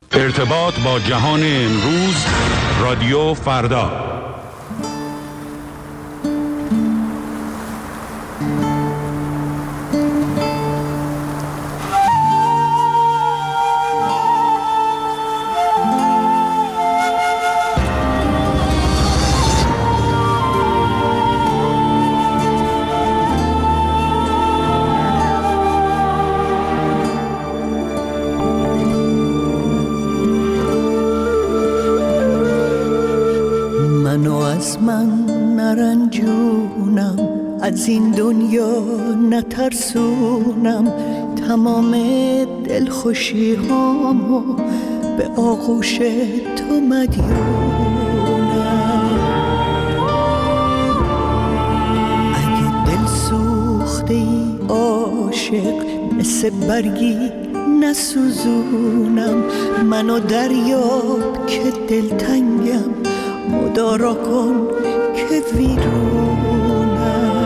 ارتباط با جهان امروز، رادیو فردا. از این دنیا نترسونم، تمام دلخوشی هامو به آغوش تو مدیونم. اگه دل سوخته ای عاشق، مثل برگی نسوزونم. منو دریاب که دلتنگم، مدارا کن که ویرونم.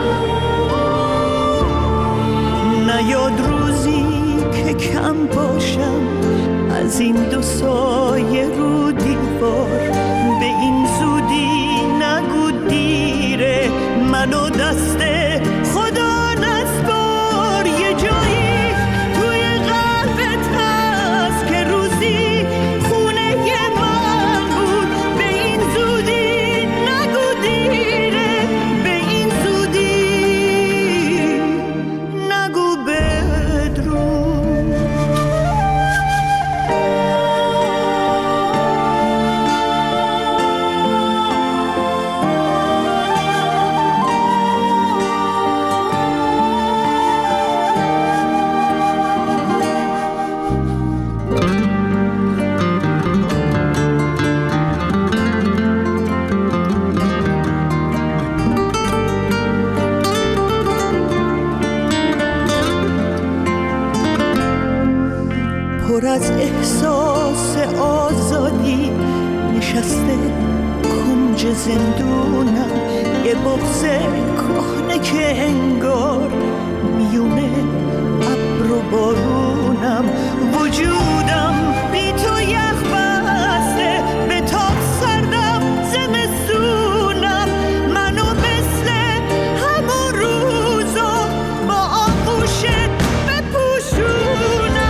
نیاد روزی که کم باشم از این دو سایه رو دیوار، به این زودی نگو دیره، منو دست خدا نسپار. یه جایی توی قلبت هست که روزی خونه من بود، به این زودی نگو دیره، به این زودی نگو بدرود. پر از احساس آزادی نشسته کنج زندونم، یه بغض کهنه که انگار میونه ابر و بارونم. وجودم بی تو یخ بسته، به تاب سردم زمستونم. منو مثل همون روزا با آغوشت بپوشونم.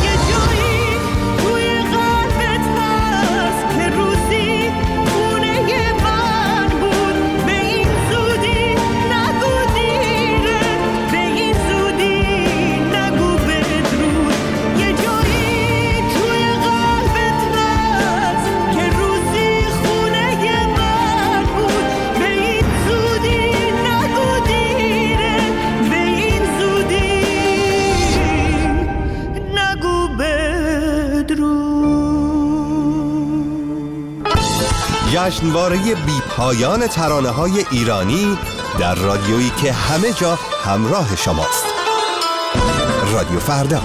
جشنواره بی پایان ترانه‌های ایرانی در رادیویی که همه جا همراه شماست. رادیو فردا.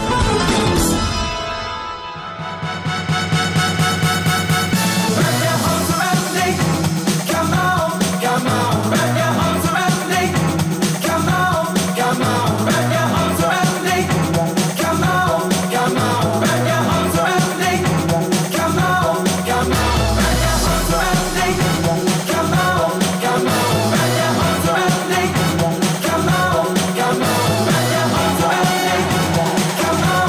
Come on.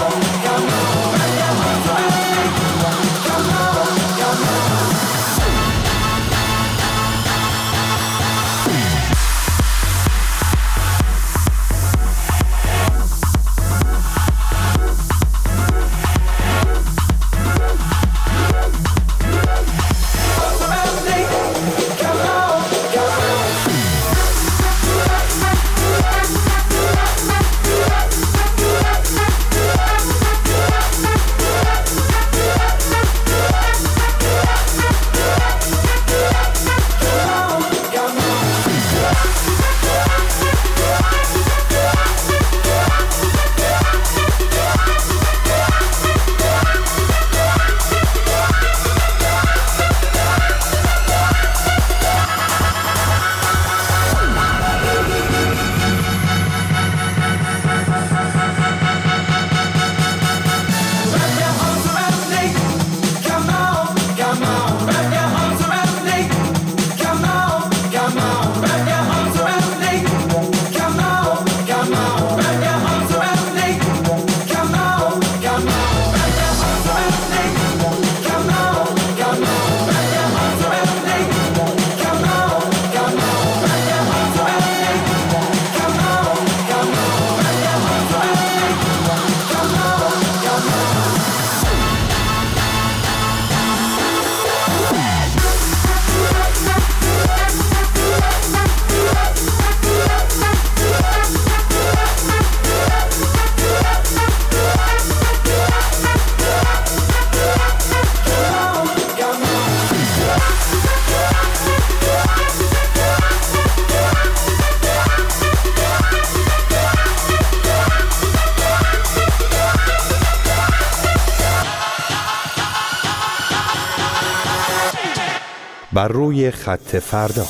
بر روی خط فردا.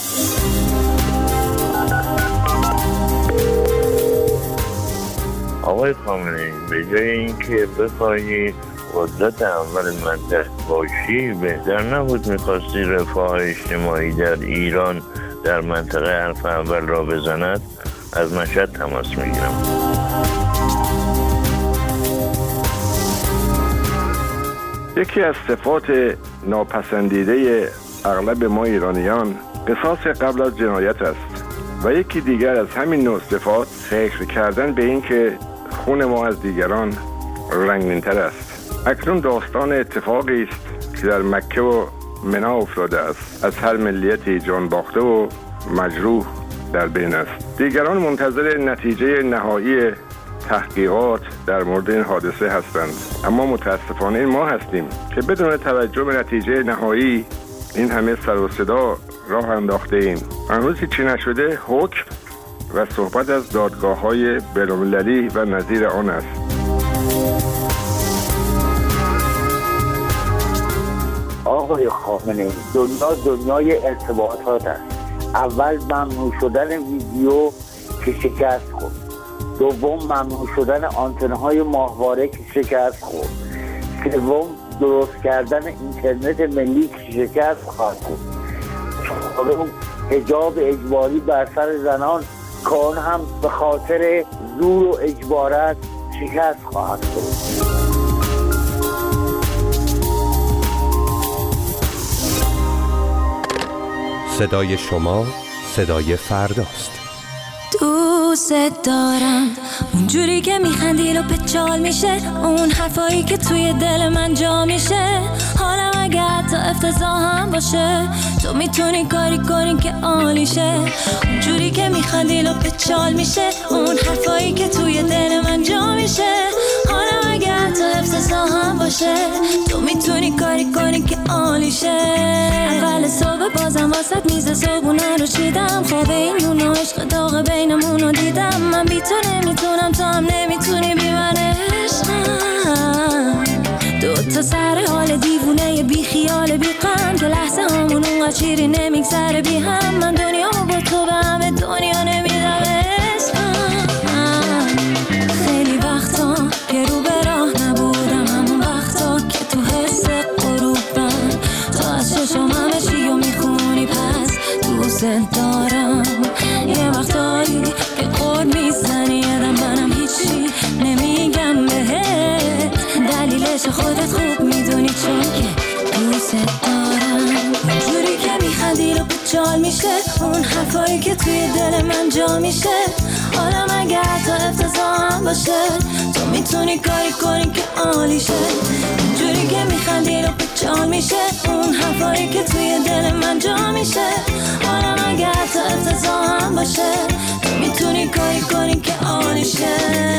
آقای خامنه‌ای، به جای اینکه بخواهی قدرت اول منطقه باشی، بهتر نبود می‌خواستی رفاه اجتماعی در ایران در منطقه حرف اول را بزند؟ از مشهد تماس میگیرم. یکی از صفات ناپسندیده اغلب ما ایرانیان قصاص قبل از جنایت است و یکی دیگر از همین نوع صفات فکر کردن به این که خون ما از دیگران رنگین‌تر است. اکنون داستان اتفاقی است که در مکه و منی افتاده است. از هر ملیتی جان باخته و مجروح در بین است. دیگران منتظر نتیجه نهایی تحقیقات در مورد این حادثه هستند، اما متاسفانه ما هستیم که بدون توجه به نتیجه نهایی این همه سر و صدا راه انداخته ایم. هنوز هیچی نشده، حکم و صحبت از دادگاه‌های بین‌المللی و نظیر آن است. آقای خامنه‌ای، دنیای ارتباطات است. اول ممنوع شدن ویدیو که شکست خورد، دوم ممنوع شدن آنتن‌های ماهواره که شکست خورد، سوم درست کردن اینترنت ملی که شکست خواهد خورد، چهارم حجاب اجباری بر سر زنان که آن هم به خاطر زور و اجبارات شکست خواهد خورد. صدای شما صدای فرداست. دوست دارم اونجوری که میخندی و پچال میشه، اون حرفایی که توی دل من جا میشه. حالم اگه حتی افتضاح هم باشه، تو میتونی کاری کنی که عالیشه. اونجوری که میخندی و پچال میشه، اون حرفایی که توی دل من جا میشه. حالم اگه حتی افتضاح هم باشه، تو میتونی کاری کنی که عالیشه. اول صبح بازم واسط میز صبحونه رو چیدم، خواب این نون و عشق داغ بینمون رو دیدم. من بی تو نمیتونم، تو هم نمیتونی بی من عشقم. دوتا سر حال دیوونه بی خیال بی غم، که لحظه همون اونقدر چیری نمیگذره بی هم. من دنیامو با تو به همه دنیا نمیدم عشقم. خیلی وقتا که رو به راه نبودم، همون وقتا که تو حس غروبم، تو از چشم همه چیو میخونی پس دوست دارم. یه وقتایی که قول میزنی یادم منم هیچی نمیگم بهت، دلیلش خودت خوب میدونی چون که دوست دارم. اونجوری که میخندی رو پچال میشه، اون حرفایی که توی دل من جا میشه. حالم اگه حتی افتضاح هم باشه، تو میتونی کاری کنی که عالیشه. اونجوری که میخندی رو پچال میشه، اون حرفایی که توی دل من جا میشه. حالم اگه حتی افتضاح هم باشه، تو میتونی کاری کنی که عالیشه.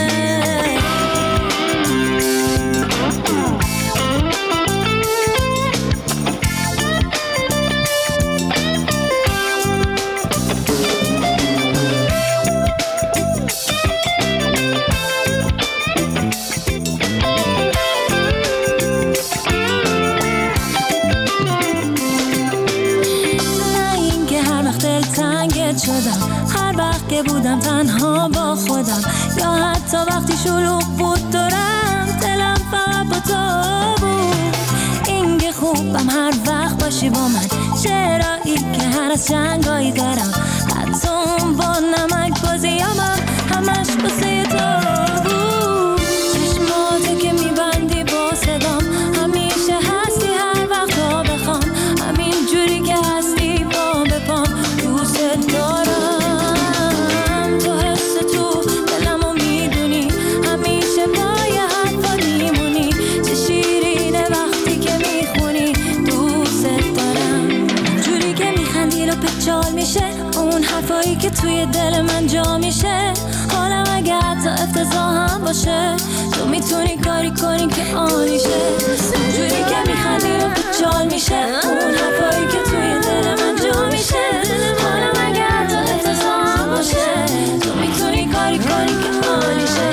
هر وقت که بودم تنها با خودم، یا حتی وقتی شلوغ بود دورم، دلم فقط با تو بود. این که خوبم هر وقت باشی با من، چرایی که هر از جنگایی دارم، حتی اون با نمک بازیامم همش بسه تو بود. چشماتو که میبندی با صدام، همیشه هستی هر وقت ها بخوام، همین جوری که هستی با بپام. دوست دارم تو حس تو دلمو میدونی، همیشه پای حرفا میمونی. چه شیرینه وقتی که میخونی. دوست دارم جوری که میخندی رو پچال میشه، اون حرفایی که توی دل من جا میشه. حالم اگه حتی افتضاح هم باشه، تو میتونی کاری کنی که عالیشه. جوری که میخندی رو پچال میشه، اون حرفایی که توی دل من جا میشه. حالم اگه حتی افتضاح هم باشه، تو میتونی کاری کنی که عالیشه.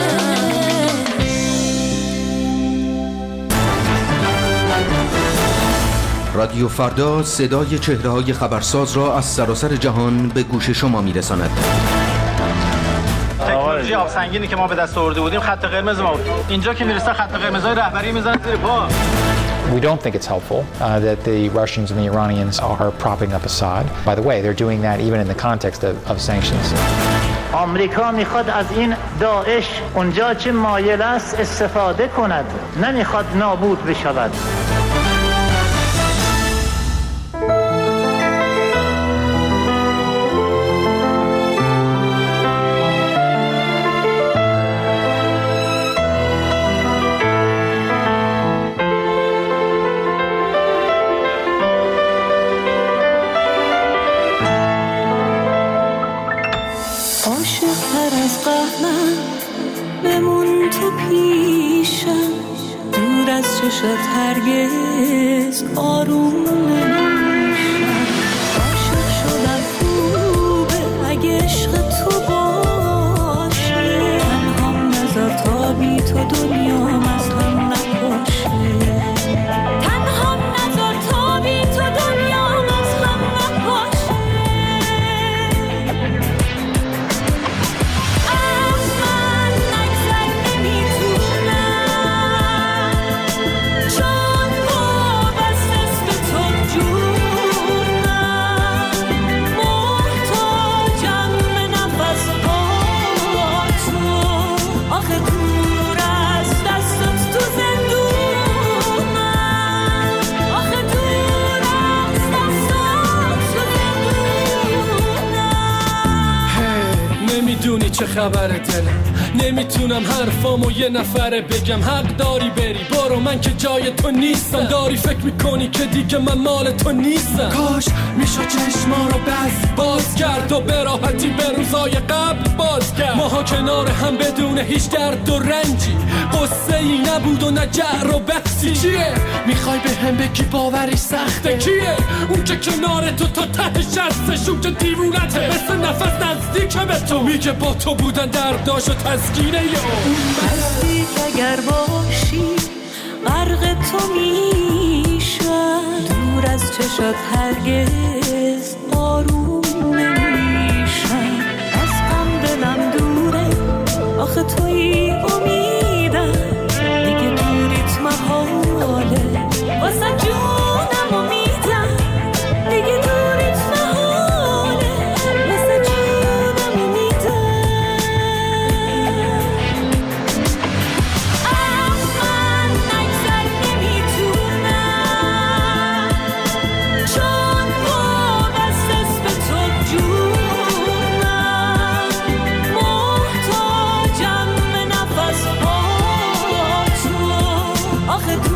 رادیو فردا صدای چهره‌های خبرساز را از سراسر جهان به گوش شما می‌رساند. تکنولوژی آبسنگینی که ما به دست آورده بودیم خط قرمز ما بود. اینجا که میرسه خط قرمزای رهبری میذارن زیر پا. We don't think it's helpful that the Russians and the Iranians are propping up Assad. By the way, they're doing that even in the context of sanctions. آمریکا میخواد از این داعش اونجا چه مایل است استفاده کند، نمیخواد نابود بشود. شد هرگز آروم نمیشم، عاشق شدم خوبه اگه عشق تو باشه، تنهام نذار تا بی تو دنیام از هم نپاشه، تنهام نذار تا بی تو دنیام از هم نپاشه. از من نگذر نمیتونم، چون وابسته است به تو جونم، محتاجم به نفس با تو، آخه دور از دستت تو زندونم، آخه دور از دستت تو زندونم. نمیدونی چه خبره دلم، نمیتونم حرفامو یه نفره بگم، حق داری بری برو، من که جای تو نیستم، داری فکر میکنی که دیگه من مال تو نیستم، کاش میشو چشما رو باز کرد و به راحتی به روزای قبل باز کرد، ماها کنار هم بدون هیچ درد و رنجی، قصه ای نبود و نه جعر و بحثی، چیه میخوای به هم بگی باوری سخته، کیه اون که کنار تو تا ته شستش، اون که دیوونته مثل نفس نزدیکه به تو، میگه با تو بودن درداش و تسکینه اون مستی اگر باشی غرق تو میشم، دور از چشات هرگز آروم نمیشم، از غم دلم دوره آخه توی امیدم، دیگه دوریت محاله واسه جونم امیدم، دیگه دوریت محاله واسه جونم امیدم. از من نگذر نمیتونم، چون وابسته است به تو جونم، محتاجم به نفس با تو، آخه